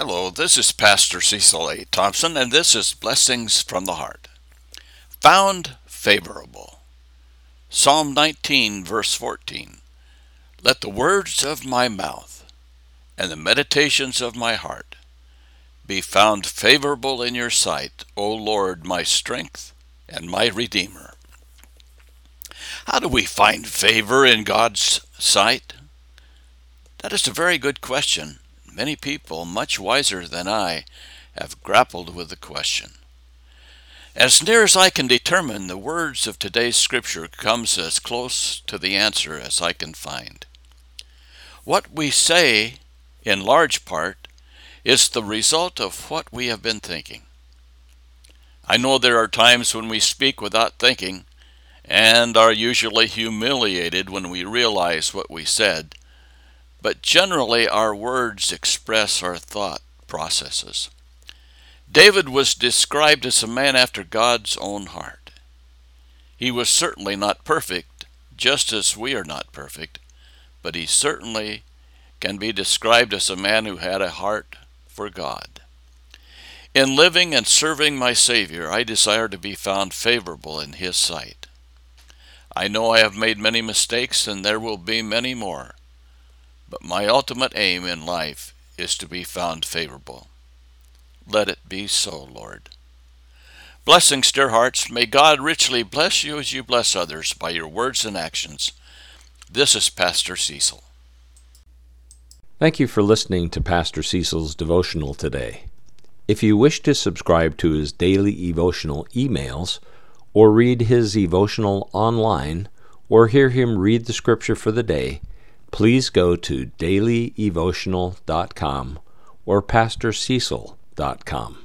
Hello, this is Pastor Cecil A. Thompson, and this is Blessings from the Heart. Found favorable. Psalm 19, verse 14. Let the words of my mouth and the meditations of my heart be found favorable in your sight, O Lord, my strength and my Redeemer. How do we find favor in God's sight? That is a very good question. Many people, much wiser than I, have grappled with the question. As near as I can determine, the words of today's scripture comes as close to the answer as I can find. What we say, in large part, is the result of what we have been thinking. I know there are times when we speak without thinking, and are usually humiliated when we realize what we said. But generally our words express our thought processes. David was described as a man after God's own heart. He was certainly not perfect, just as we are not perfect, but he certainly can be described as a man who had a heart for God. In living and serving my Savior, I desire to be found favorable in His sight. I know I have made many mistakes, and there will be many more. But my ultimate aim in life is to be found favorable. Let it be so, Lord. Blessings, dear hearts. May God richly bless you as you bless others by your words and actions. This is Pastor Cecil. Thank you for listening to Pastor Cecil's devotional today. If you wish to subscribe to his daily devotional emails, or read his devotional online, or hear him read the scripture for the day, please go to dailydevotional.com or pastorcecil.com.